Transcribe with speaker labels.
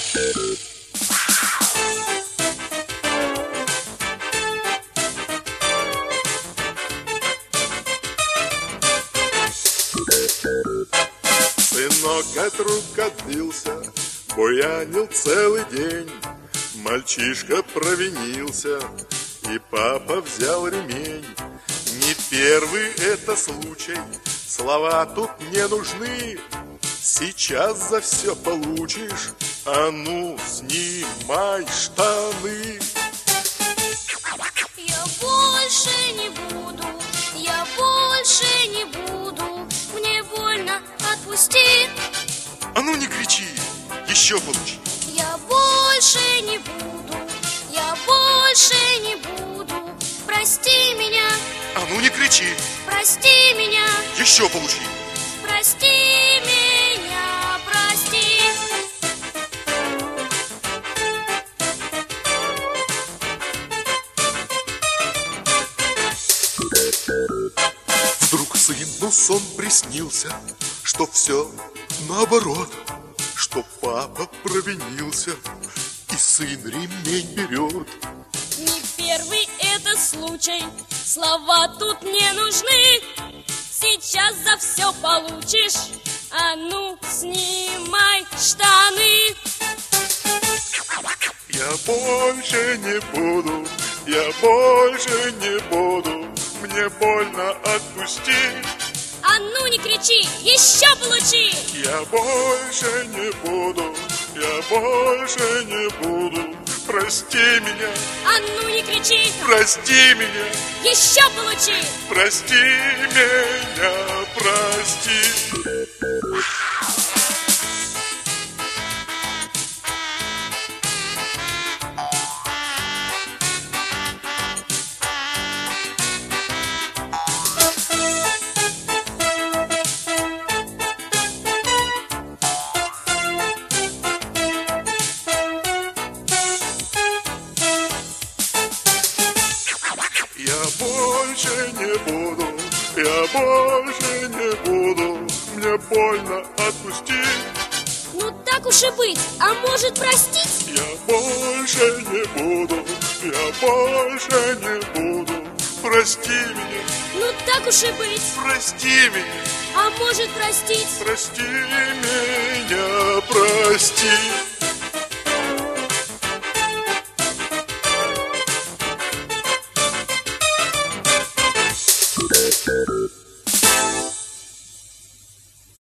Speaker 1: Сынок от рук отбился, буянил целый день. Мальчишка провинился, и папа взял ремень. Не первый это случай, слова тут не нужны. Сейчас за все получишь, а ну, снимай штаны.
Speaker 2: Я больше не буду, я больше не буду. Мне больно, отпусти.
Speaker 1: А ну не кричи, еще получи.
Speaker 2: Я больше не буду, я больше не буду. Прости меня.
Speaker 1: А ну не кричи,
Speaker 2: Прости меня.
Speaker 1: еще получи.
Speaker 2: Прости меня, прости.
Speaker 1: Вдруг сыну сон приснился, что все наоборот, что папа провинился, и сын ремень берет.
Speaker 2: Не первый это случай, слова тут не нужны. Сейчас за все получишь, а ну, снимай штаны.
Speaker 1: Я больше не буду, я больше не буду, мне больно, отпусти.
Speaker 2: А ну не кричи, еще получи.
Speaker 1: Я больше не буду, я больше не буду, прости меня.
Speaker 2: А ну не кричи,
Speaker 1: Прости меня,
Speaker 2: еще получи.
Speaker 1: прости меня, прости. Я больше не буду, я больше не буду, мне больно, отпусти.
Speaker 2: Ну так уж и быть, а может простить?
Speaker 1: Я больше не буду, я больше не буду, прости меня,
Speaker 2: Ну так уж и быть,
Speaker 1: прости меня,
Speaker 2: а может простить?
Speaker 1: прости меня, прости.